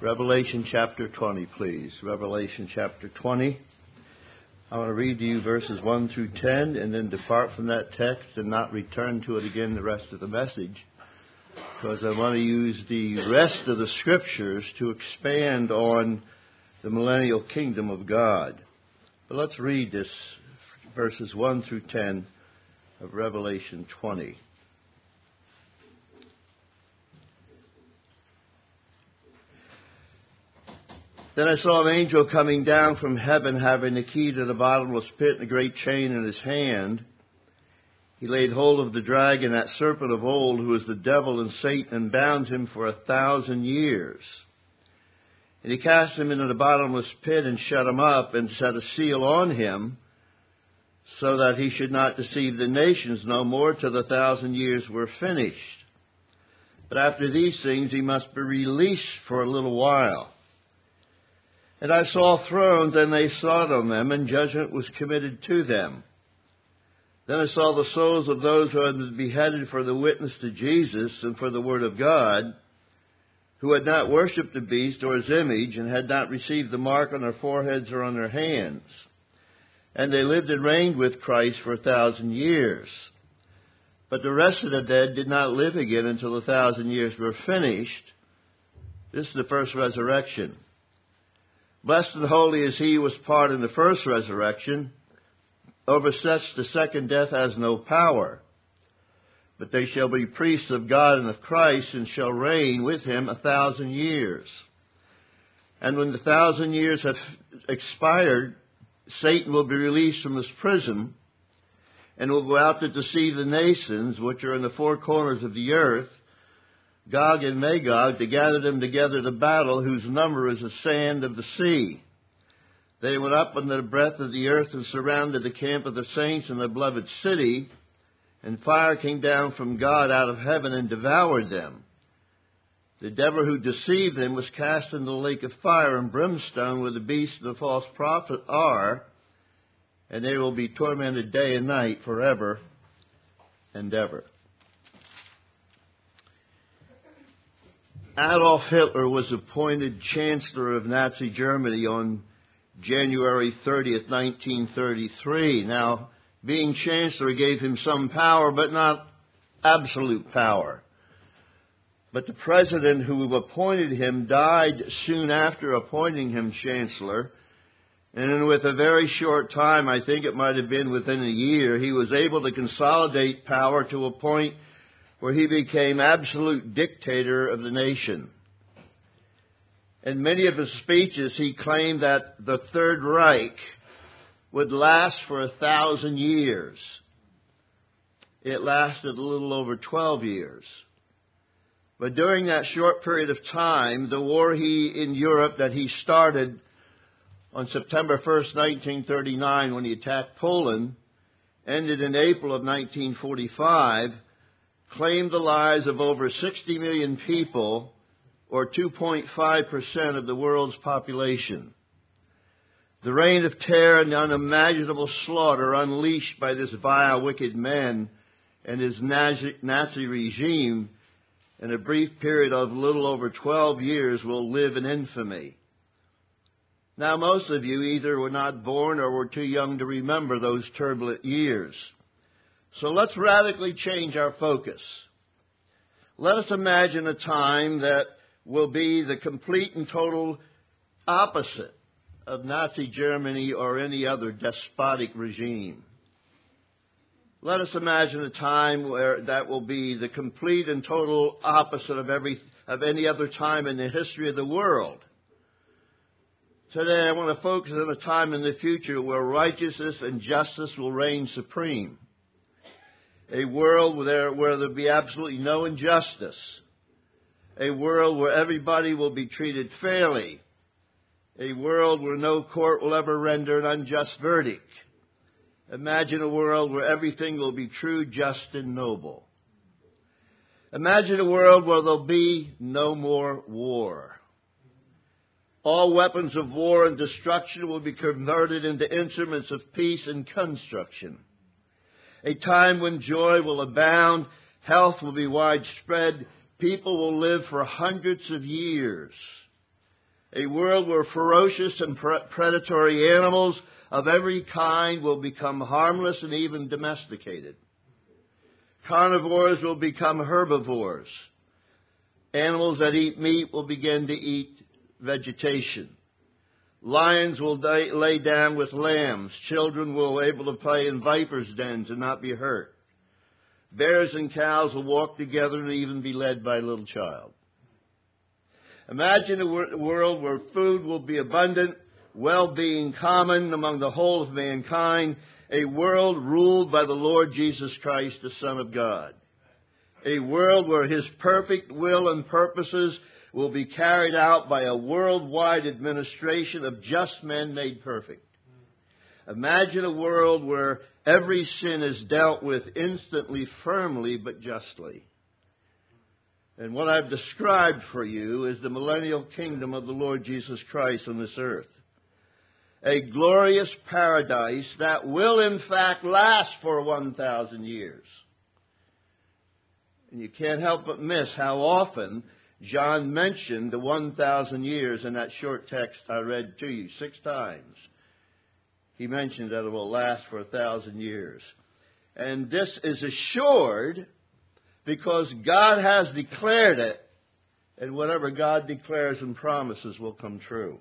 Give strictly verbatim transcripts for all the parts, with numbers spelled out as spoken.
Revelation chapter twenty, please. Revelation chapter twenty. I want to read to you verses one through ten and then depart from that text and not return to it again the rest of the message, because I want to use the rest of the scriptures to expand on the millennial kingdom of God. But let's read this, verses one through ten of Revelation twenty. Then I saw an angel coming down from heaven, having the key to the bottomless pit and a great chain in his hand. He laid hold of the dragon, that serpent of old, who is the devil and Satan, and bound him for a thousand years. And he cast him into the bottomless pit and shut him up and set a seal on him, so that he should not deceive the nations no more till the thousand years were finished. But after these things he must be released for a little while. And I saw thrones, and they sat on them, and judgment was committed to them. Then I saw the souls of those who had been beheaded for the witness to Jesus and for the word of God, who had not worshipped the beast or his image, and had not received the mark on their foreheads or on their hands. And they lived and reigned with Christ for a thousand years. But the rest of the dead did not live again until the thousand years were finished. This is the first resurrection. Blessed and holy is he who was part in the first resurrection. Over such the second death has no power. But they shall be priests of God and of Christ, and shall reign with him a thousand years. And when the thousand years have expired, Satan will be released from his prison, and will go out to deceive the nations which are in the four corners of the earth, Gog and Magog, to gather them together to battle, whose number is the sand of the sea. They went up under the breadth of the earth and surrounded the camp of the saints in the beloved city, and fire came down from God out of heaven and devoured them. The devil who deceived them was cast into the lake of fire and brimstone, where the beast and the false prophet are, and they will be tormented day and night forever and ever. Adolf Hitler was appointed Chancellor of Nazi Germany on January thirtieth, nineteen thirty-three. Now, being Chancellor gave him some power, but not absolute power. But the president who appointed him died soon after appointing him Chancellor. And with a very short time, I think it might have been within a year, he was able to consolidate power to a point where he became absolute dictator of the nation. In many of his speeches, he claimed that the Third Reich would last for a thousand years. It lasted a little over twelve years. But during that short period of time, the war he in Europe that he started on September first, nineteen thirty-nine, when he attacked Poland, ended in April of nineteen forty-five, claimed the lives of over sixty million people, or two point five percent of the world's population. The reign of terror and the unimaginable slaughter unleashed by this vile, wicked man and his Nazi, Nazi regime in a brief period of little over twelve years will live in infamy. Now, most of you either were not born or were too young to remember those turbulent years. So let's radically change our focus. Let us imagine a time that will be the complete and total opposite of Nazi Germany or any other despotic regime. Let us imagine a time where that will be the complete and total opposite of every of any other time in the history of the world. Today I want to focus on a time in the future where righteousness and justice will reign supreme. A world where there, where there will be absolutely no injustice. A world where everybody will be treated fairly. A world where no court will ever render an unjust verdict. Imagine a world where everything will be true, just, and noble. Imagine a world where there'll be no more war. All weapons of war and destruction will be converted into instruments of peace and construction. A time when joy will abound, health will be widespread, people will live for hundreds of years. A world where ferocious and pre- predatory animals of every kind will become harmless and even domesticated. Carnivores will become herbivores. Animals that eat meat will begin to eat vegetation. Lions will lay, lay down with lambs. Children will be able to play in vipers' dens and not be hurt. Bears and cows will walk together and even be led by a little child. Imagine a wor- world where food will be abundant, well-being common among the whole of mankind, a world ruled by the Lord Jesus Christ, the Son of God. A world where His perfect will and purposes will be carried out by a worldwide administration of just men made perfect. Imagine a world where every sin is dealt with instantly, firmly, but justly. And what I've described for you is the millennial kingdom of the Lord Jesus Christ on this earth. A glorious paradise that will in fact last for one thousand years. And you can't help but miss how often John mentioned the one thousand years in that short text I read to you. Six times he mentioned that it will last for a thousand years. And this is assured because God has declared it, and whatever God declares and promises will come true.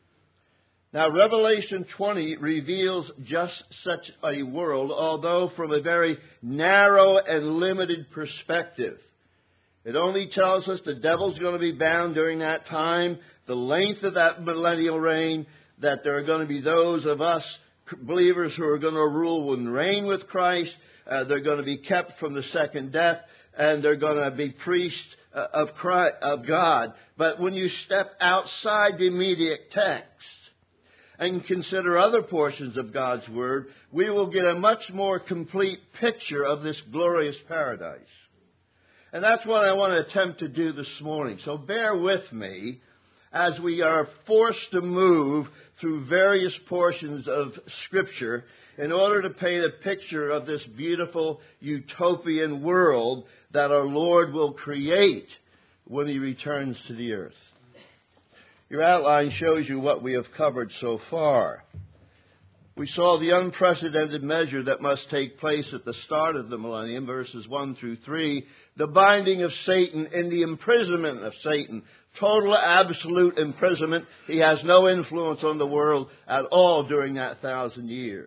Now, Revelation twenty reveals just such a world, although from a very narrow and limited perspective. It only tells us the devil's going to be bound during that time, the length of that millennial reign, that there are going to be those of us believers who are going to rule and reign with Christ. Uh, they're going to be kept from the second death, and they're going to be priests uh, of Christ, of God. But when you step outside the immediate text and consider other portions of God's Word, we will get a much more complete picture of this glorious paradise. And that's what I want to attempt to do this morning. So bear with me as we are forced to move through various portions of Scripture in order to paint a picture of this beautiful utopian world that our Lord will create when He returns to the earth. Your outline shows you what we have covered so far. We saw the unprecedented measure that must take place at the start of the millennium, verses one through three, the binding of Satan and the imprisonment of Satan. Total, absolute imprisonment. He has no influence on the world at all during that thousand years.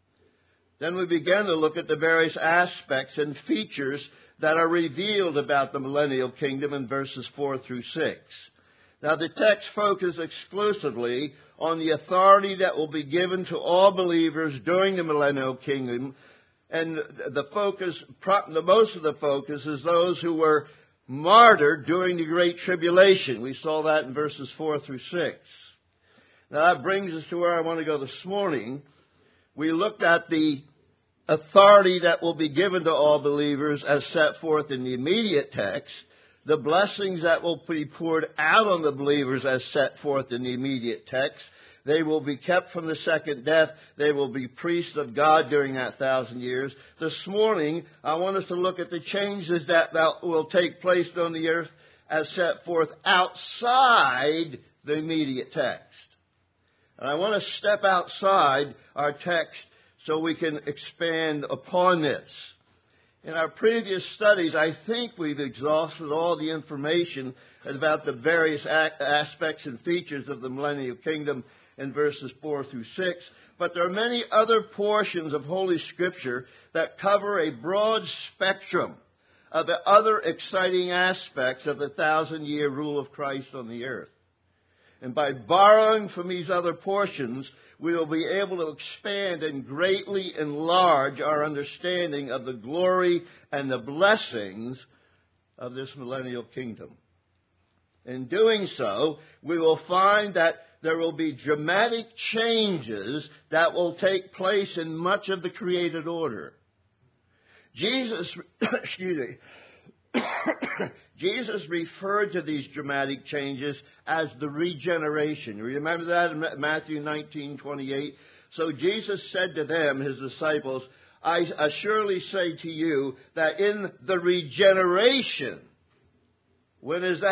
Then we began to look at the various aspects and features that are revealed about the millennial kingdom in verses four through six. Now, the text focuses exclusively on the authority that will be given to all believers during the millennial kingdom, and the focus, the most of the focus, is those who were martyred during the Great Tribulation. We saw that in verses four through six. Now, that brings us to where I want to go this morning. We looked at the authority that will be given to all believers as set forth in the immediate text, the blessings that will be poured out on the believers as set forth in the immediate text. They will be kept from the second death. They will be priests of God during that thousand years. This morning, I want us to look at the changes that, that will take place on the earth as set forth outside the immediate text. And I want to step outside our text so we can expand upon this. In our previous studies, I think we've exhausted all the information about the various aspects and features of the millennial kingdom in verses four through six. But there are many other portions of Holy Scripture that cover a broad spectrum of the other exciting aspects of the thousand-year rule of Christ on the earth. And by borrowing from these other portions, we will be able to expand and greatly enlarge our understanding of the glory and the blessings of this millennial kingdom. In doing so, we will find that there will be dramatic changes that will take place in much of the created order. Jesus, excuse me, Jesus referred to these dramatic changes as the regeneration. You remember that in Matthew nineteen twenty-eight? So Jesus said to them, His disciples, I surely say to you that in the regeneration, when is that?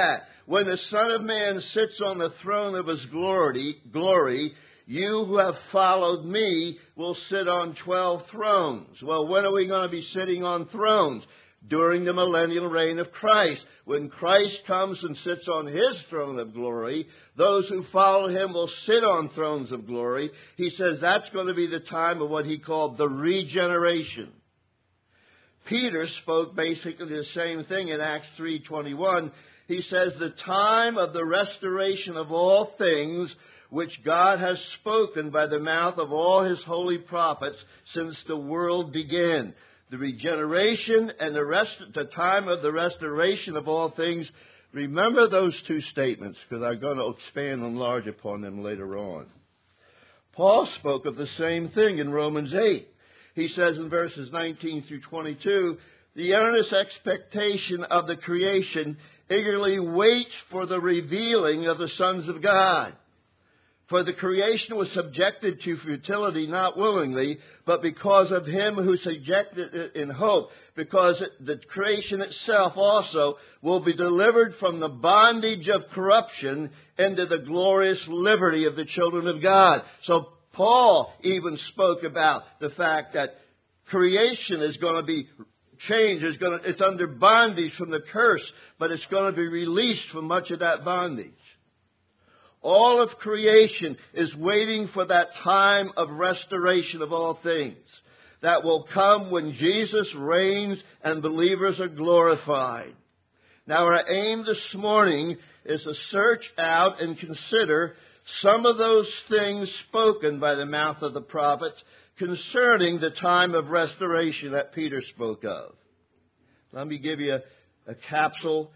when the Son of Man sits on the throne of his glory, glory, you who have followed me will sit on twelve thrones. Well, when are we going to be sitting on thrones? During the millennial reign of Christ. When Christ comes and sits on his throne of glory, those who follow him will sit on thrones of glory. He says that's going to be the time of what he called the regeneration. Peter spoke basically the same thing in Acts three twenty-one. He says the time of the restoration of all things which God has spoken by the mouth of all his holy prophets since the world began. The regeneration and the rest, the time of the restoration of all things. Remember those two statements, because I'm going to expand and enlarge upon them later on. Paul spoke of the same thing in Romans eight. He says in verses nineteen through twenty-two, the earnest expectation of the creation eagerly waits for the revealing of the sons of God. For the creation was subjected to futility, not willingly, but because of him who subjected it in hope, because it, the creation itself also will be delivered from the bondage of corruption into the glorious liberty of the children of God. So Paul even spoke about the fact that creation is going to be changed. It's, going to, it's under bondage from the curse, but it's going to be released from much of that bondage. All of creation is waiting for that time of restoration of all things that will come when Jesus reigns and believers are glorified. Now, our aim this morning is to search out and consider some of those things spoken by the mouth of the prophets concerning the time of restoration that Peter spoke of. Let me give you a, a capsule.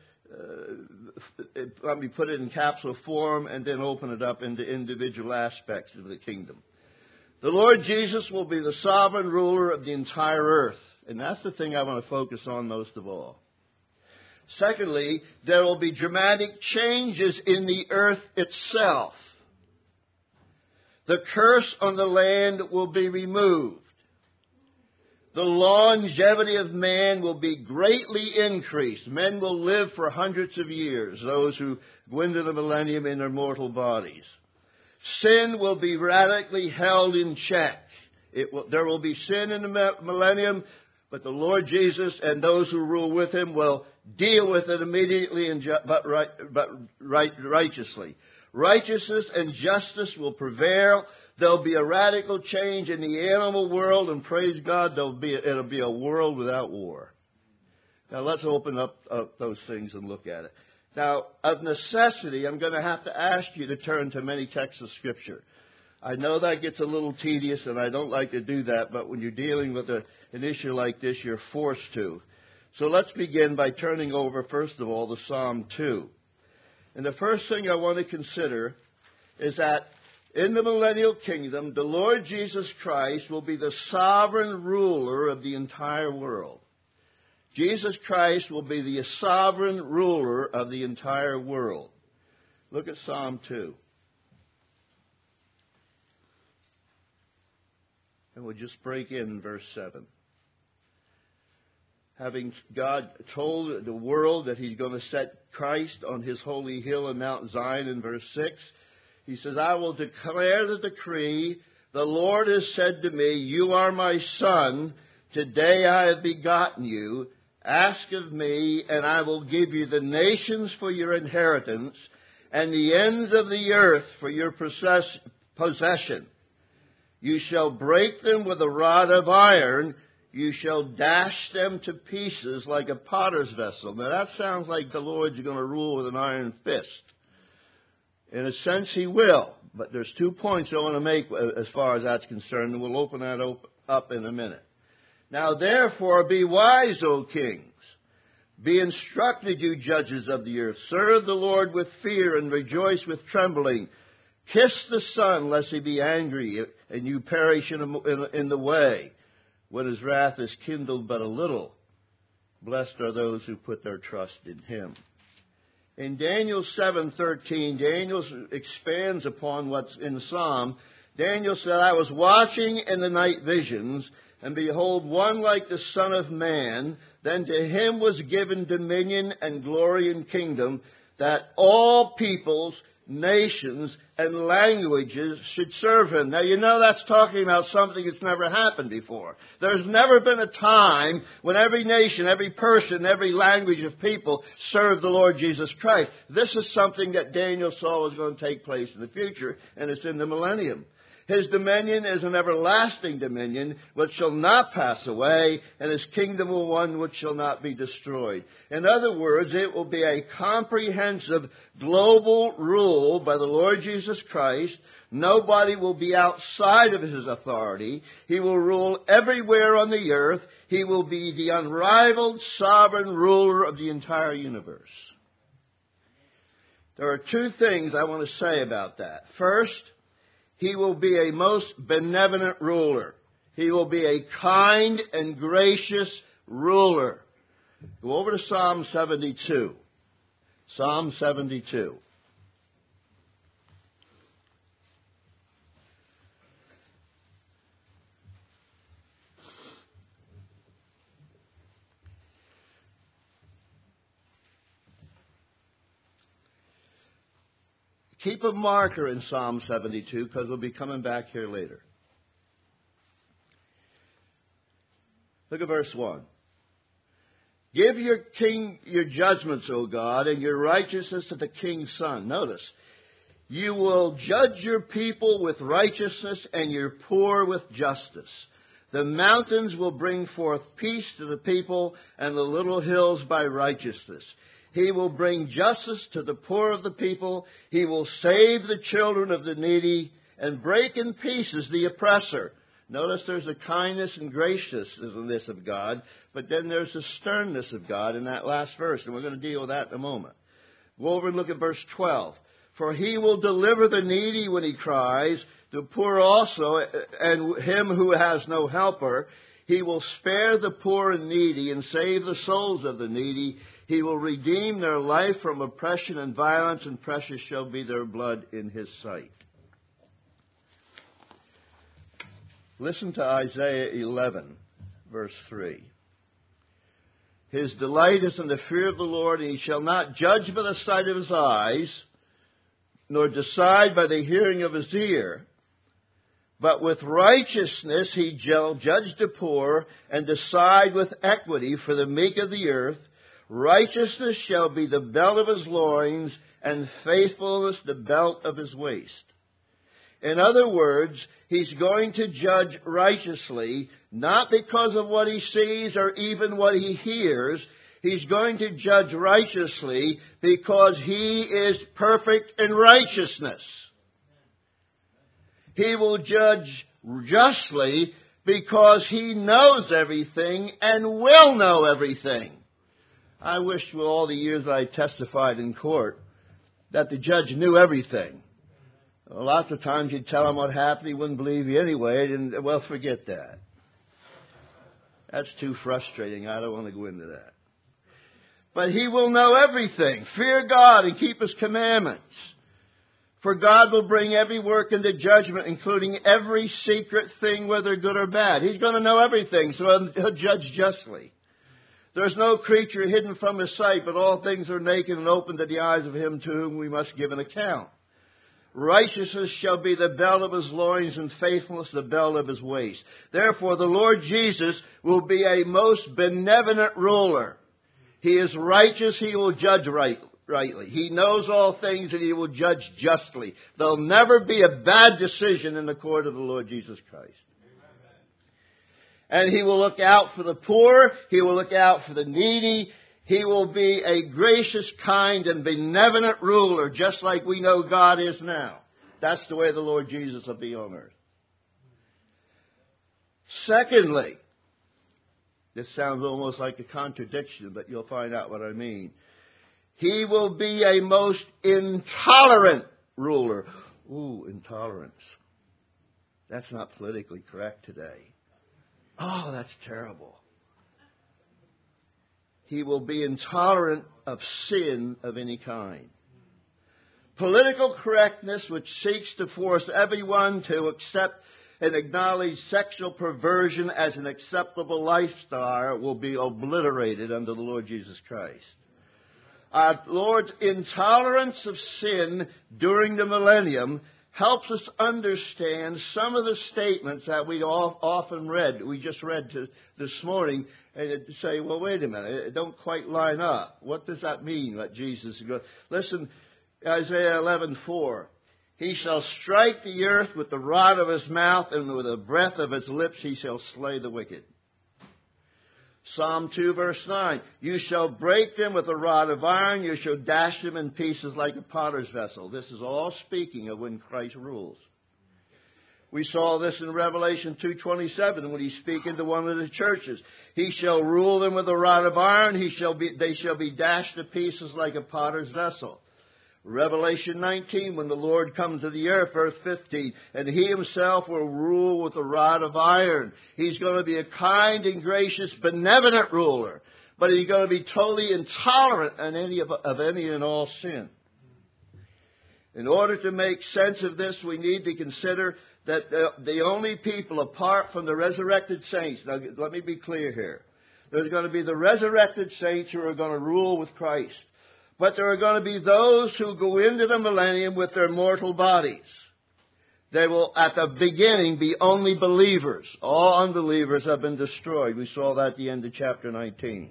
Uh, let me put it in capsule form and then open it up into individual aspects of the kingdom. The Lord Jesus will be the sovereign ruler of the entire earth. And that's the thing I want to focus on most of all. Secondly, there will be dramatic changes in the earth itself. The curse on the land will be removed. The longevity of man will be greatly increased. Men will live for hundreds of years, those who go into the millennium in their mortal bodies. Sin will be radically held in check. It will, there will be sin in the millennium, but the Lord Jesus and those who rule with him will deal with it immediately and ju- but, right, but right, righteously. Righteousness and justice will prevail. There'll be a radical change in the animal world, and praise God, there'll be a, it'll be a world without war. Now, let's open up, up those things and look at it. Now, of necessity, I'm going to have to ask you to turn to many texts of Scripture. I know that gets a little tedious, and I don't like to do that, but when you're dealing with a, an issue like this, you're forced to. So let's begin by turning over, first of all, to Psalm two. And the first thing I want to consider is that in the millennial kingdom, the Lord Jesus Christ will be the sovereign ruler of the entire world. Jesus Christ will be the sovereign ruler of the entire world. Look at Psalm two. And we'll just break in verse seven. Having God told the world that he's going to set Christ on his holy hill in Mount Zion in verse six, he says, I will declare the decree. The Lord has said to me, you are my son. Today I have begotten you. Ask of me, and I will give you the nations for your inheritance and the ends of the earth for your possession. You shall break them with a rod of iron. You shall dash them to pieces like a potter's vessel. Now that sounds like the Lord's going to rule with an iron fist. In a sense, he will. But there's two points I want to make as far as that's concerned, and we'll open that up in a minute. Now, therefore, be wise, O kings. Be instructed, you judges of the earth. Serve the Lord with fear and rejoice with trembling. Kiss the Son, lest he be angry, and you perish in, in, in the way, when his wrath is kindled but a little. Blessed are those who put their trust in him. In Daniel seven thirteen, Daniel expands upon what's in Psalm. Daniel said, I was watching in the night visions, and behold, one like the Son of Man. Then to him was given dominion and glory and kingdom, that all peoples, nations, and languages should serve him. Now, you know that's talking about something that's never happened before. There's never been a time when every nation, every person, every language of people served the Lord Jesus Christ. This is something that Daniel saw was going to take place in the future, and it's in the millennium. His dominion is an everlasting dominion which shall not pass away, and his kingdom will one which shall not be destroyed. In other words, it will be a comprehensive global rule by the Lord Jesus Christ. Nobody will be outside of his authority. He will rule everywhere on the earth. He will be the unrivaled sovereign ruler of the entire universe. There are two things I want to say about that. First, he will be a most benevolent ruler. He will be a kind and gracious ruler. Go over to Psalm seventy-two. Psalm seventy-two. Keep a marker in Psalm seventy-two because we'll be coming back here later. Look at verse one. Give your king your judgments, O God, and your righteousness to the king's son. Notice, you will judge your people with righteousness and your poor with justice. The mountains will bring forth peace to the people, and the little hills by righteousness. He will bring justice to the poor of the people. He will save the children of the needy and break in pieces the oppressor. Notice there's a kindness and graciousness of God, but then there's a sternness of God in that last verse, and we're going to deal with that in a moment. Go over and look at verse twelve. For he will deliver the needy when he cries, the poor also, and him who has no helper. He will spare the poor and needy and save the souls of the needy. He will redeem their life from oppression and violence, and precious shall be their blood in his sight. Listen to Isaiah eleven, verse three. His delight is in the fear of the Lord, and he shall not judge by the sight of his eyes, nor decide by the hearing of his ear. But with righteousness he shall judge the poor, and decide with equity for the meek of the earth. Righteousness shall be the belt of his loins, and faithfulness the belt of his waist. In other words, he's going to judge righteously, not because of what he sees or even what he hears. He's going to judge righteously because he is perfect in righteousness. He will judge justly because he knows everything and will know everything. I wish with all the years I testified in court that the judge knew everything. Lots of times you'd tell him what happened, he wouldn't believe you anyway, and well, forget that. That's too frustrating. I don't want to go into that. But he will know everything. Fear God and keep his commandments. For God will bring every work into judgment, including every secret thing, whether good or bad. He's going to know everything, so he'll judge justly. There's no creature hidden from his sight, but all things are naked and open to the eyes of him to whom we must give an account. Righteousness shall be the belt of his loins, and faithfulness the belt of his waist. Therefore, the Lord Jesus will be a most benevolent ruler. He is righteous, he will judge right, rightly. He knows all things, and he will judge justly. There'll never be a bad decision in the court of the Lord Jesus Christ. And he will look out for the poor. He will look out for the needy. He will be a gracious, kind, and benevolent ruler, just like we know God is now. That's the way the Lord Jesus will be on earth. Secondly, this sounds almost like a contradiction, but you'll find out what I mean. He will be a most intolerant ruler. Ooh, intolerance. That's not politically correct today. Oh, that's terrible. He will be intolerant of sin of any kind. Political correctness, which seeks to force everyone to accept and acknowledge sexual perversion as an acceptable lifestyle, will be obliterated under the Lord Jesus Christ. Our Lord's intolerance of sin during the millennium helps us understand some of the statements that we often read, we just read to, this morning, and say, well, wait a minute, it don't quite line up. What does that mean, what Jesus is going? Listen, Isaiah eleven four. He shall strike the earth with the rod of his mouth, and with the breath of his lips he shall slay the wicked. Psalm two, verse nine. You shall break them with a rod of iron. You shall dash them in pieces like a potter's vessel. This is all speaking of when Christ rules. We saw this in Revelation two twenty-seven when he's speaking to one of the churches. He shall rule them with a rod of iron. He shall be, they shall be dashed to pieces like a potter's vessel. Revelation nineteen, when the Lord comes to the earth, verse fifteen, and he himself will rule with a rod of iron. He's going to be a kind and gracious, benevolent ruler, but he's going to be totally intolerant of any, of, of any and all sin. In order to make sense of this, we need to consider that the, the only people apart from the resurrected saints, now let me be clear here, there's going to be the resurrected saints who are going to rule with Christ. But there are going to be those who go into the millennium with their mortal bodies. They will, at the beginning, be only believers. All unbelievers have been destroyed. We saw that at the end of chapter nineteen.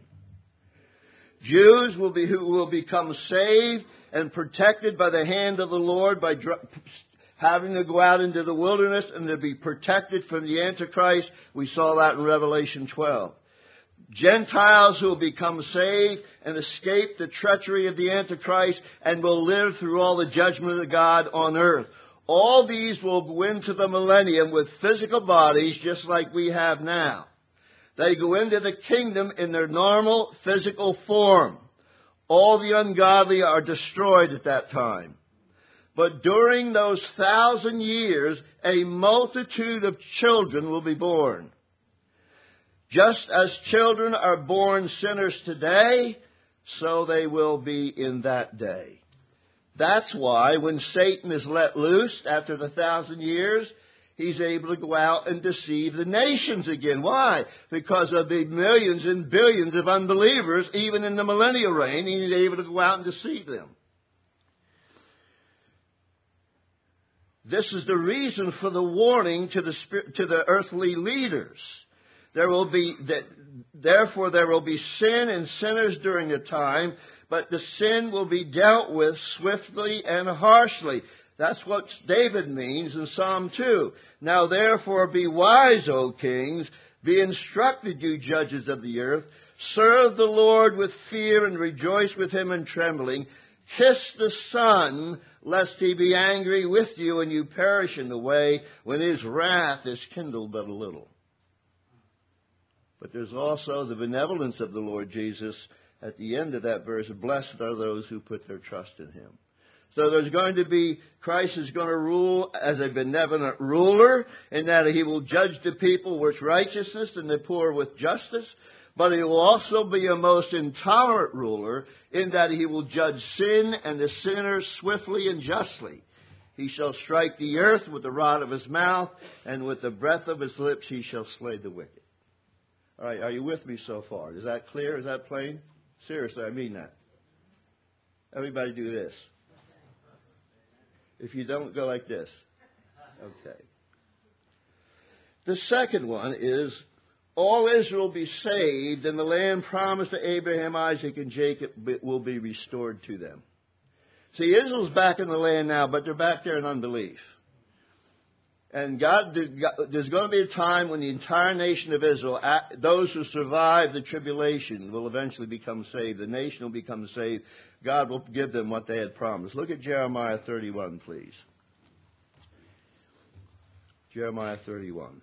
Jews will be who will become saved and protected by the hand of the Lord by dr- having to go out into the wilderness and to be protected from the Antichrist. We saw that in Revelation twelve. Gentiles who will become saved and escape the treachery of the Antichrist and will live through all the judgment of God on earth. All these will go into the millennium with physical bodies just like we have now. They go into the kingdom in their normal physical form. All the ungodly are destroyed at that time. But during those thousand years, a multitude of children will be born. Just as children are born sinners today, so they will be in that day. That's why when Satan is let loose after the thousand years, he's able to go out and deceive the nations again. Why? Because of the millions and billions of unbelievers, even in the millennial reign, he's able to go out and deceive them. This is the reason for the warning to the to the earthly leaders. There will be, therefore there will be sin and sinners during the time, but the sin will be dealt with swiftly and harshly. That's what David means in Psalm two. Now therefore be wise, O kings, be instructed, you judges of the earth. Serve the Lord with fear and rejoice with him in trembling. Kiss the Son, lest he be angry with you and you perish in the way when his wrath is kindled but a little. But there's also the benevolence of the Lord Jesus at the end of that verse. Blessed are those who put their trust in him. So there's going to be, Christ is going to rule as a benevolent ruler, in that he will judge the people with righteousness and the poor with justice. But he will also be a most intolerant ruler, in that he will judge sin and the sinner swiftly and justly. He shall strike the earth with the rod of his mouth, and with the breath of his lips he shall slay the wicked. All right, are you with me so far? Is that clear? Is that plain? Seriously, I mean that. Everybody do this. If you don't, go like this. Okay. The second one is, all Israel will be saved, and the land promised to Abraham, Isaac, and Jacob will be restored to them. See, Israel's back in the land now, but they're back there in unbelief. And God, there's going to be a time when the entire nation of Israel, those who survive the tribulation, will eventually become saved. The nation will become saved. God will give them what they had promised. Look at Jeremiah thirty-one, please. Jeremiah thirty-one.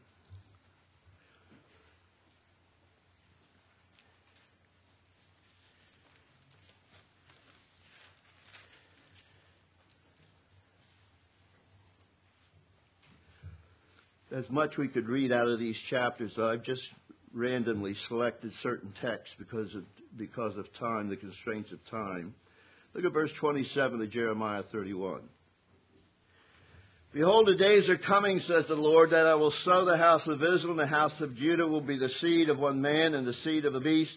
There's much we could read out of these chapters, so I've just randomly selected certain texts because of, because of time, the constraints of time. Look at verse twenty-seven of Jeremiah thirty-one. Behold, the days are coming, says the Lord, that I will sow the house of Israel, and the house of Judah will be the seed of one man, and the seed of a beast.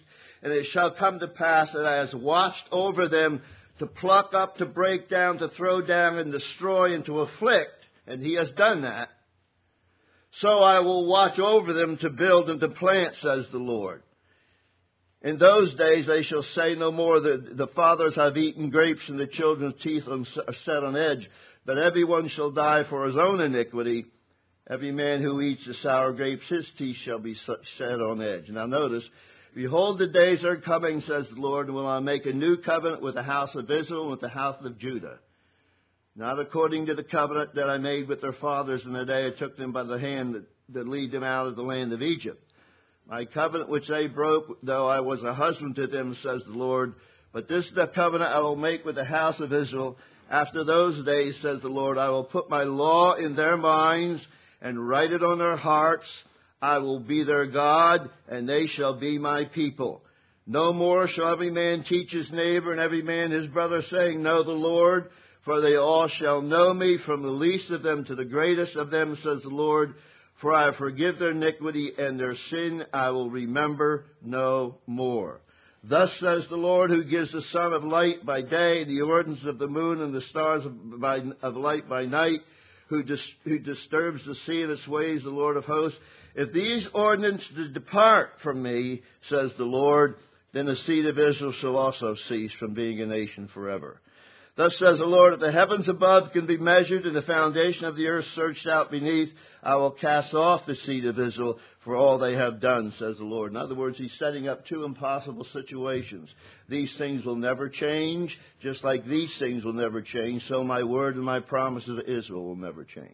And it shall come to pass that I has watched over them to pluck up, to break down, to throw down, and destroy, and to afflict. And he has done that. So I will watch over them to build and to plant, says the Lord. In those days they shall say no more that the fathers have eaten grapes and the children's teeth are set on edge. But everyone shall die for his own iniquity. Every man who eats the sour grapes, his teeth shall be set on edge. Now notice, behold, the days are coming, says the Lord, and will I make a new covenant with the house of Israel and with the house of Judah. Not according to the covenant that I made with their fathers in the day I took them by the hand that, that lead them out of the land of Egypt. My covenant which they broke, though I was a husband to them, says the Lord. But this is the covenant I will make with the house of Israel. After those days, says the Lord, I will put my law in their minds and write it on their hearts. I will be their God, and they shall be my people. No more shall every man teach his neighbor and every man his brother, saying, Know the Lord, for they all shall know me, from the least of them to the greatest of them, says the Lord. For I forgive their iniquity, and their sin I will remember no more. Thus says the Lord, who gives the sun of light by day, the ordinance of the moon, and the stars of, by, of light by night, who, dis, who disturbs the sea in its ways, the Lord of hosts. If these ordinances depart from me, says the Lord, then the seed of Israel shall also cease from being a nation forever. Thus says the Lord, if the heavens above can be measured and the foundation of the earth searched out beneath, I will cast off the seed of Israel for all they have done, says the Lord. In other words, he's setting up two impossible situations. These things will never change, just like these things will never change, so my word and my promises to Israel will never change.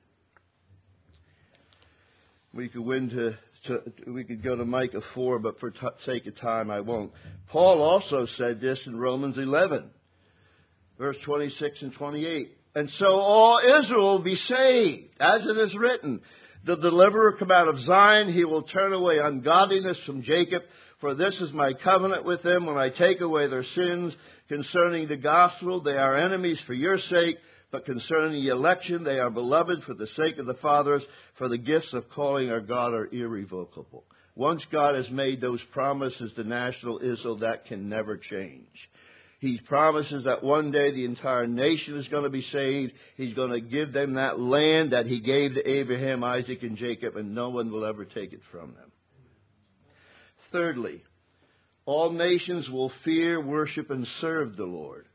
We could win to, to we could go to Micah four, but for t- sake of time I won't. Paul also said this in Romans eleven. Verse twenty-six and twenty-eight. And so all Israel will be saved, as it is written. The deliverer come out of Zion. He will turn away ungodliness from Jacob. For this is my covenant with them when I take away their sins. Concerning the gospel, they are enemies for your sake. But concerning the election, they are beloved for the sake of the fathers. For the gifts of calling our God are irrevocable. Once God has made those promises to national Israel, that can never change. He promises that one day the entire nation is going to be saved. He's going to give them that land that he gave to Abraham, Isaac, and Jacob, and no one will ever take it from them. Thirdly, all nations will fear, worship, and serve the Lord.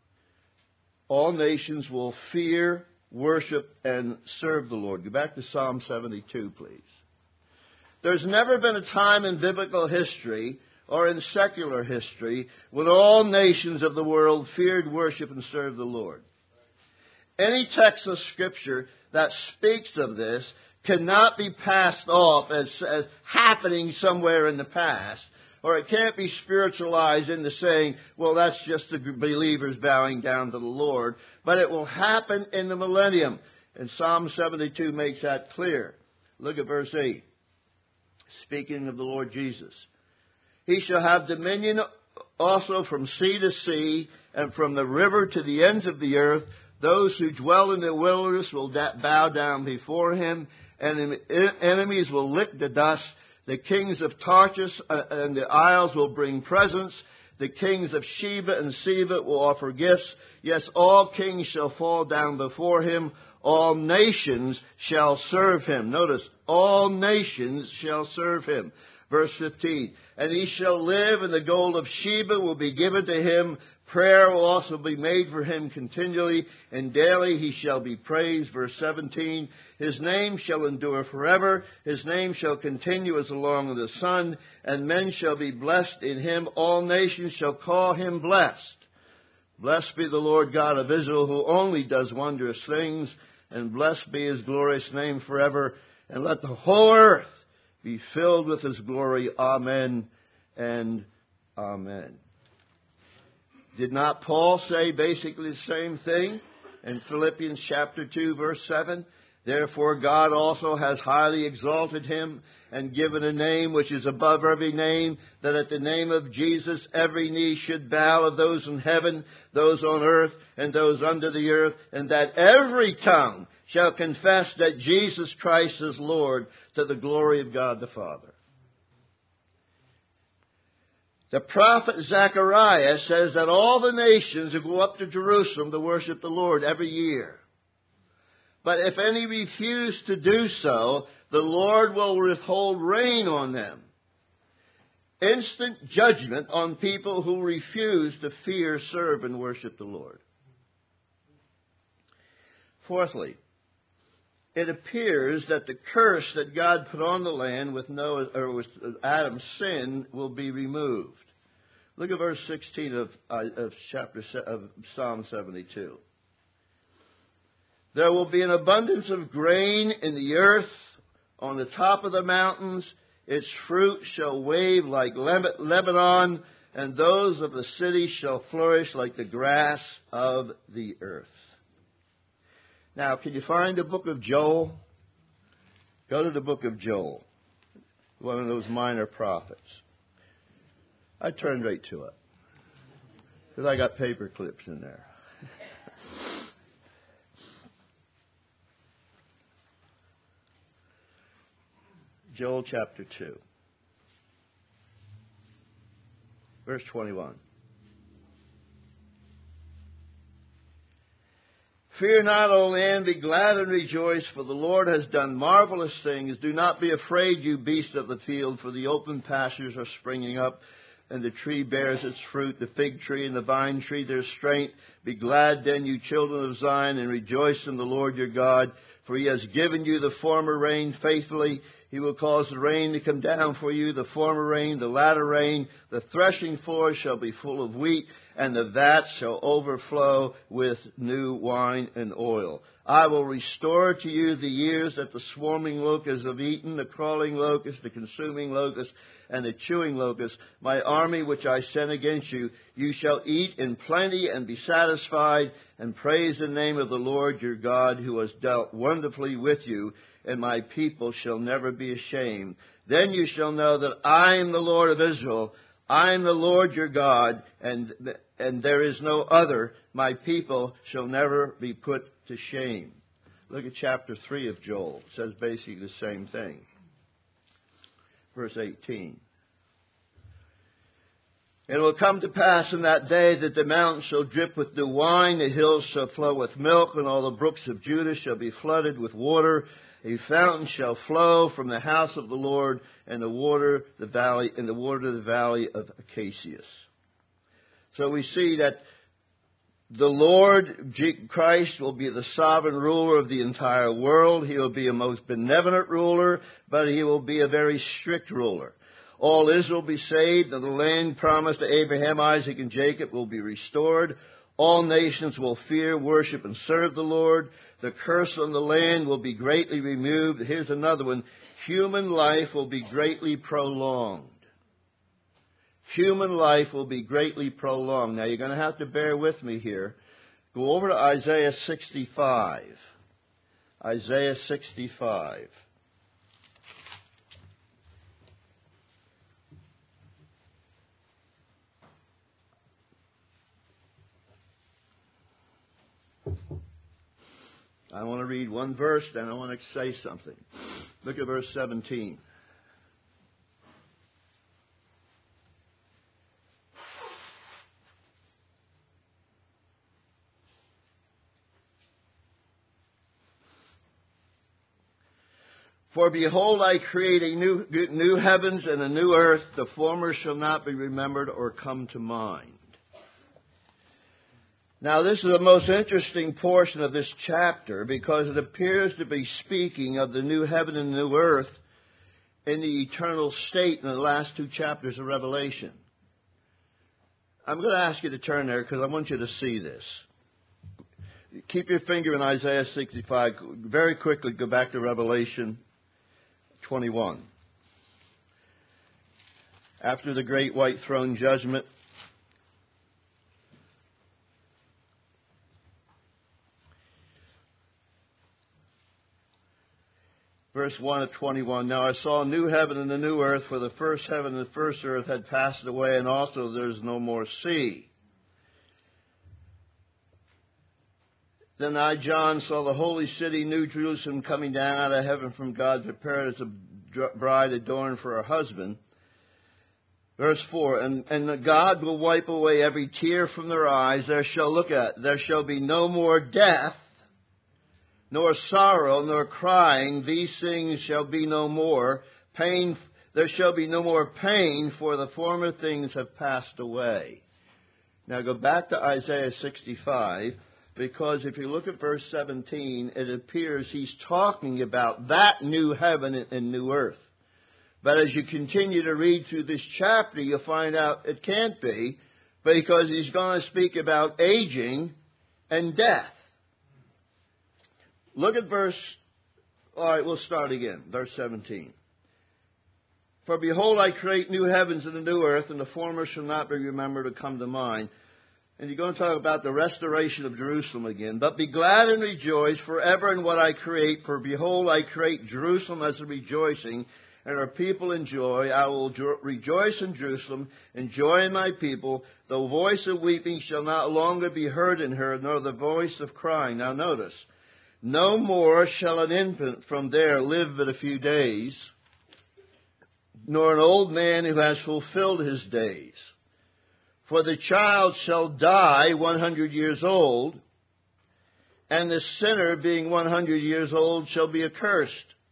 All nations will fear, worship, and serve the Lord. Go back to Psalm seventy-two, please. There's never been a time in biblical history or in secular history when all nations of the world feared, worship, and served the Lord. Any text of Scripture that speaks of this cannot be passed off as, as happening somewhere in the past, or it can't be spiritualized into saying, well, that's just the believers bowing down to the Lord, but it will happen in the millennium. And Psalm seventy-two makes that clear. Look at verse eight. Speaking of the Lord Jesus. He shall have dominion also from sea to sea, and from the river to the ends of the earth. Those who dwell in the wilderness will bow down before him, and enemies will lick the dust. The kings of Tarshish and the isles will bring presents. The kings of Sheba and Seba will offer gifts. Yes, all kings shall fall down before him. All nations shall serve him. Notice, all nations shall serve him. Verse fifteen, and he shall live, and the gold of Sheba will be given to him. Prayer will also be made for him continually, and daily he shall be praised. Verse seventeen, his name shall endure forever. His name shall continue as along with the sun, and men shall be blessed in him. All nations shall call him blessed. Blessed be the Lord God of Israel, who only does wondrous things, and blessed be his glorious name forever. And let the whole earth be filled with his glory. Amen and amen. Did not Paul say basically the same thing in Philippians chapter two, verse seven? Therefore God also has highly exalted him and given a name which is above every name, that at the name of Jesus every knee should bow, of those in heaven, those on earth, and those under the earth, and that every tongue shall confess that Jesus Christ is Lord, to the glory of God the Father. The prophet Zechariah says that all the nations will go up to Jerusalem to worship the Lord every year. But if any refuse to do so, the Lord will withhold rain on them. Instant judgment on people who refuse to fear, serve, and worship the Lord. Fourthly, it appears that the curse that God put on the land with Noah or with Adam's sin will be removed. Look at verse sixteen of, uh, of chapter of Psalm seventy-two. There will be an abundance of grain in the earth on the top of the mountains. Its fruit shall wave like Lebanon, and those of the city shall flourish like the grass of the earth. Now, can you find the book of Joel? Go to the book of Joel, one of those minor prophets. I turned right to it because I got paper clips in there. Joel chapter two, verse twenty-one. Fear not, O land, be glad and rejoice, for the Lord has done marvelous things. Do not be afraid, you beasts of the field, for the open pastures are springing up, and the tree bears its fruit, the fig tree and the vine tree their strength. Be glad then, you children of Zion, and rejoice in the Lord your God, for he has given you the former rain faithfully. He will cause the rain to come down for you, the former rain, the latter rain. The threshing floor shall be full of wheat, and the vats shall overflow with new wine and oil. I will restore to you the years that the swarming locusts have eaten, the crawling locust, the consuming locust, and the chewing locust. My army which I sent against you, you shall eat in plenty and be satisfied, and praise the name of the Lord your God, who has dealt wonderfully with you, and my people shall never be ashamed. Then you shall know that I am the Lord of Israel. I am the Lord your God, and and there is no other. My people shall never be put to shame. Look at chapter three of Joel. It says basically the same thing. Verse eighteen. It will come to pass in that day that the mountains shall drip with new wine, the hills shall flow with milk, and all the brooks of Judah shall be flooded with water. A fountain shall flow from the house of the Lord, and the water the valley and the water the valley of Acacias. So we see that the Lord Christ will be the sovereign ruler of the entire world. He will be a most benevolent ruler, but he will be a very strict ruler. All Israel will be saved, and the land promised to Abraham, Isaac, and Jacob will be restored. All nations will fear, worship, and serve the Lord. The curse on the land will be greatly removed. Here's another one. Human life will be greatly prolonged. Human life will be greatly prolonged. Now, you're going to have to bear with me here. Go over to Isaiah sixty-five. Isaiah sixty-five. I want to read one verse, then I want to say something. Look at verse seventeen. For behold, I create a new, new heavens and a new earth. The former shall not be remembered or come to mind. Now, this is the most interesting portion of this chapter because it appears to be speaking of the new heaven and new earth in the eternal state in the last two chapters of Revelation. I'm going to ask you to turn there because I want you to see this. Keep your finger in Isaiah sixty-five. Very quickly go back to Revelation twenty-one. After the great white throne judgment, verse one of twenty-one, Now I saw a new heaven and a new earth, for the first heaven and the first earth had passed away, and also there is no more sea. Then I, John, saw the holy city, New Jerusalem, coming down out of heaven from God, prepared as a bride adorned for her husband. Verse four, and, and God will wipe away every tear from their eyes. There shall look at, there shall be no more death, nor sorrow, nor crying. These things shall be no more. Pain, there shall be no more pain, for the former things have passed away. Now go back to Isaiah sixty-five, because if you look at verse seventeen, it appears he's talking about that new heaven and new earth. But as you continue to read through this chapter, you'll find out it can't be, because he's going to speak about aging and death. Look at verse, all right, we'll start again, verse seventeen. For behold, I create new heavens and a new earth, and the former shall not be remembered or come to mind. And you're going to talk about the restoration of Jerusalem again. But be glad and rejoice forever in what I create. For behold, I create Jerusalem as a rejoicing, and her people in joy. I will jo- rejoice in Jerusalem, and joy in my people. The voice of weeping shall not longer be heard in her, nor the voice of crying. Now notice, no more shall an infant from there live but a few days, nor an old man who has fulfilled his days. For the child shall die one hundred years old, and the sinner, being one hundred years old, shall be accursed.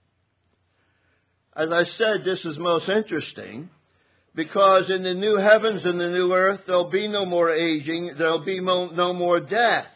As I said, this is most interesting, because in the new heavens and the new earth, there'll be no more aging, there'll be no more death.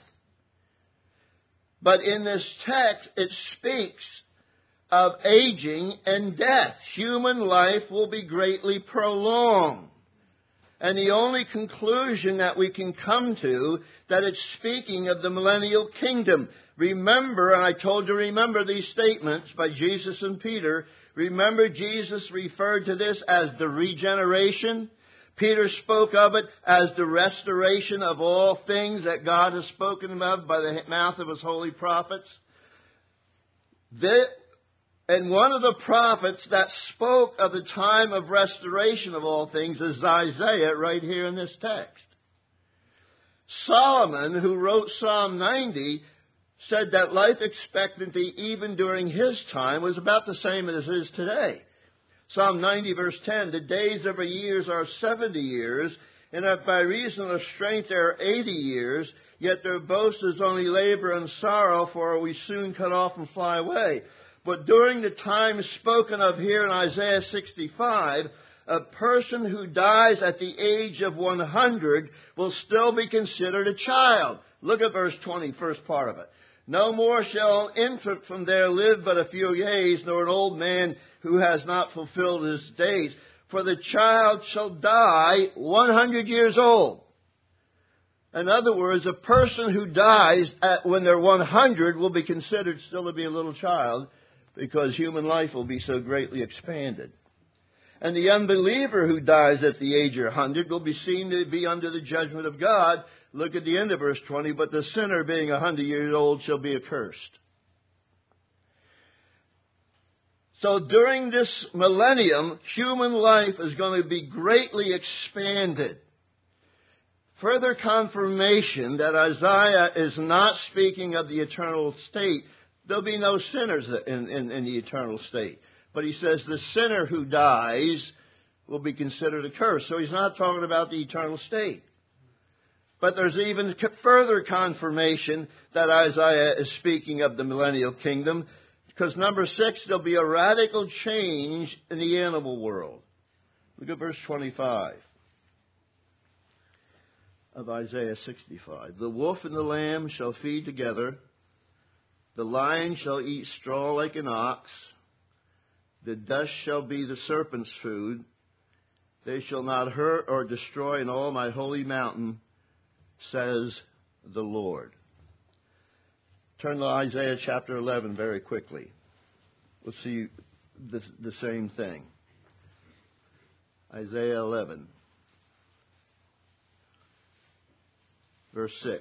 But in this text, it speaks of aging and death. Human life will be greatly prolonged. And the only conclusion that we can come to, that it's speaking of the millennial kingdom. Remember, and I told you remember these statements by Jesus and Peter. Remember, Jesus referred to this as the regeneration. Peter spoke of it as the restoration of all things that God has spoken about by the mouth of His holy prophets. The, and one of the prophets that spoke of the time of restoration of all things is Isaiah, right here in this text. Solomon, who wrote Psalm ninety, said that life expectancy even during his time was about the same as it is today. Psalm ninety verse ten, the days of a year are seventy years, and if by reason of strength they are eighty years, yet their boast is only labor and sorrow, for we soon cut off and fly away. But during the time spoken of here in Isaiah sixty-five, a person who dies at the age of one hundred will still be considered a child. Look at verse twenty, first part of it. No more shall an infant from there live but a few days, nor an old man who has not fulfilled his days. For the child shall die one hundred years old. In other words, a person who dies at, when they're one hundred will be considered still to be a little child, because human life will be so greatly expanded. And the unbeliever who dies at the age of one hundred will be seen to be under the judgment of God. Look at the end of verse twenty. But the sinner, being one hundred years old, shall be accursed. So during this millennium, human life is going to be greatly expanded. Further confirmation that Isaiah is not speaking of the eternal state. There'll be no sinners in, in, in the eternal state. But he says the sinner who dies will be considered accursed. So he's not talking about the eternal state. But there's even further confirmation that Isaiah is speaking of the millennial kingdom. Because number six, there'll be a radical change in the animal world. Look at verse twenty-five of Isaiah sixty-five. The wolf and the lamb shall feed together. The lion shall eat straw like an ox. The dust shall be the serpent's food. They shall not hurt or destroy in all my holy mountain, says the Lord. Turn to Isaiah chapter eleven very quickly. We'll see the, the same thing. Isaiah eleven, verse six.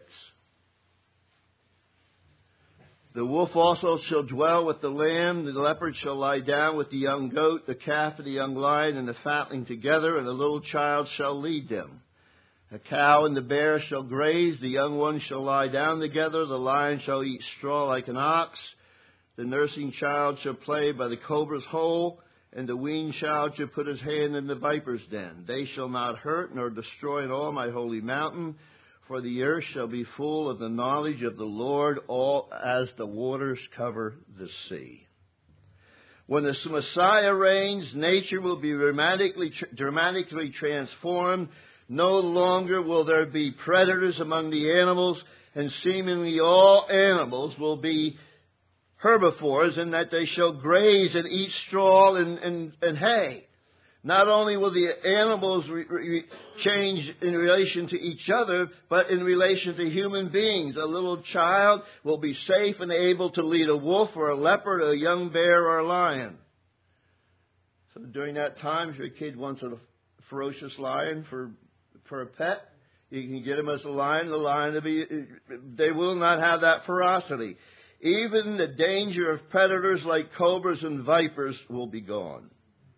The wolf also shall dwell with the lamb, the leopard shall lie down with the young goat, the calf and the young lion and the fatling together, and the little child shall lead them. A cow and the bear shall graze, the young ones shall lie down together, the lion shall eat straw like an ox, the nursing child shall play by the cobra's hole, And the weaned child shall put his hand in the viper's den. They shall not hurt nor destroy in all my holy mountain, for the earth shall be full of the knowledge of the Lord, all as the waters cover the sea. When the Messiah reigns, nature will be dramatically, dramatically transformed. No longer will there be predators among the animals, and seemingly all animals will be herbivores, in that they shall graze and eat straw and, and, and hay. Not only will the animals re- re- change in relation to each other, but in relation to human beings. A little child will be safe and able to lead a wolf or a leopard, a young bear or a lion. So during that time, if your kid wants a ferocious lion for for a pet, you can get him as a lion. The lion will be, they will not have that ferocity. Even the danger of predators like cobras and vipers will be gone.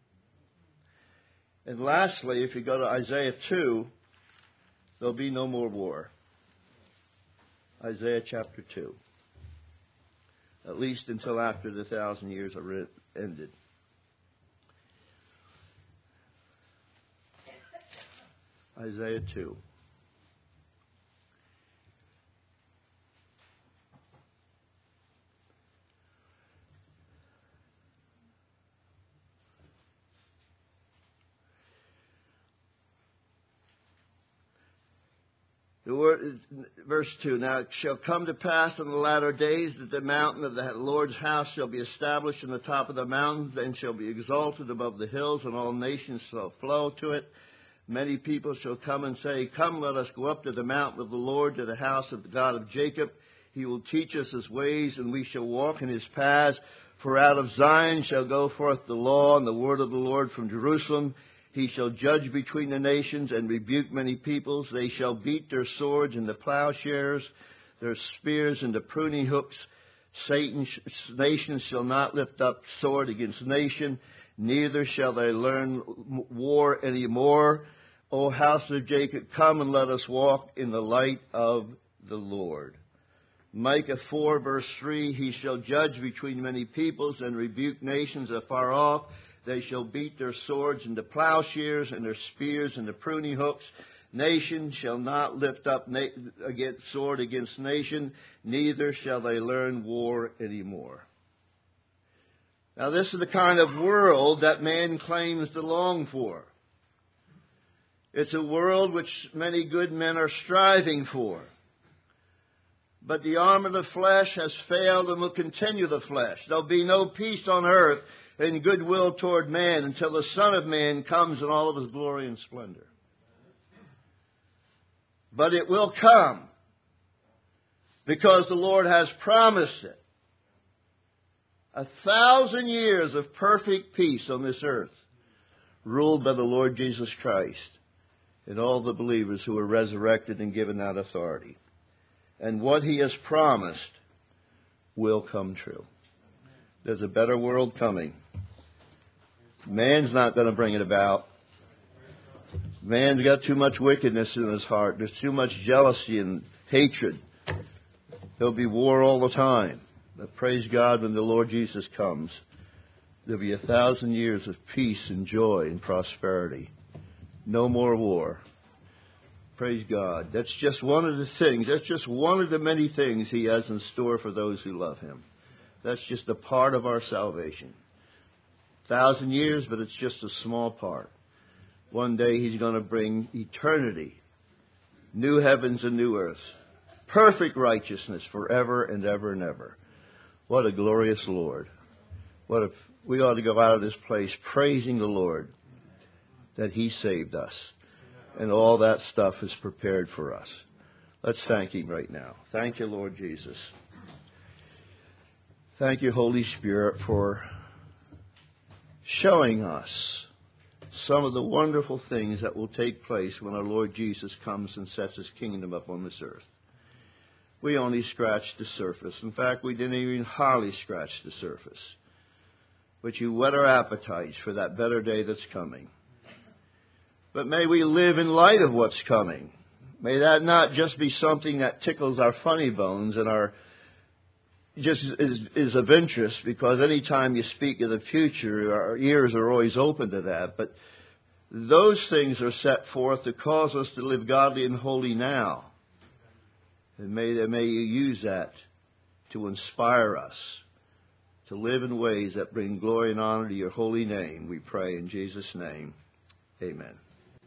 And lastly, if you go to Isaiah two, there'll be no more war. Isaiah chapter two. At least until after the thousand years are ended. Isaiah two. The word, verse two, now it shall come to pass in the latter days that the mountain of the Lord's house shall be established in the top of the mountains, and shall be exalted above the hills, and all nations shall flow to it. Many people shall come and say, come, let us go up to the mountain of the Lord, to the house of the God of Jacob. He will teach us his ways, and we shall walk in his paths. For out of Zion shall go forth the law and the word of the Lord from Jerusalem. He shall judge between the nations and rebuke many peoples. They shall beat their swords into plowshares, their spears into pruning hooks. Satan, nation shall not lift up sword against nation, neither shall they learn war any more. O house of Jacob, come and let us walk in the light of the Lord. Micah four, verse three, he shall judge between many peoples and rebuke nations afar off. They shall beat their swords into plowshares and their spears into pruning hooks. Nation shall not lift up na- against sword against nation, neither shall they learn war anymore. Now this is the kind of world that man claims to long for. It's a world which many good men are striving for. But the arm of the flesh has failed and will continue the flesh. There'll be no peace on earth and goodwill toward man until the Son of Man comes in all of his glory and splendor. But it will come because the Lord has promised it. A thousand years of perfect peace on this earth, ruled by the Lord Jesus Christ and all the believers who are resurrected and given that authority. And what he has promised will come true. There's a better world coming. Man's not going to bring it about. Man's got too much wickedness in his heart. There's too much jealousy and hatred. There'll be war all the time. But praise God, when the Lord Jesus comes, there'll be a thousand years of peace and joy and prosperity. No more war. Praise God. That's just one of the things. That's just one of the many things he has in store for those who love him. That's just a part of our salvation. Thousand years, but it's just a small part. One day he's going to bring eternity, new heavens and new earths, perfect righteousness forever and ever and ever. What a glorious Lord. What a, we ought to go out of this place praising the Lord that he saved us. And all that stuff is prepared for us. Let's thank him right now. Thank you, Lord Jesus. Thank you, Holy Spirit, for showing us some of the wonderful things that will take place when our Lord Jesus comes and sets his kingdom up on this earth. We only scratched the surface. In fact, we didn't even hardly scratch the surface. But you whet our appetites for that better day that's coming. But may we live in light of what's coming. May that not just be something that tickles our funny bones and our just is, is of interest because anytime you speak of the future, our ears are always open to that. But those things are set forth to cause us to live godly and holy now. And may, may you use that to inspire us to live in ways that bring glory and honor to your holy name. We pray in Jesus' name. Amen.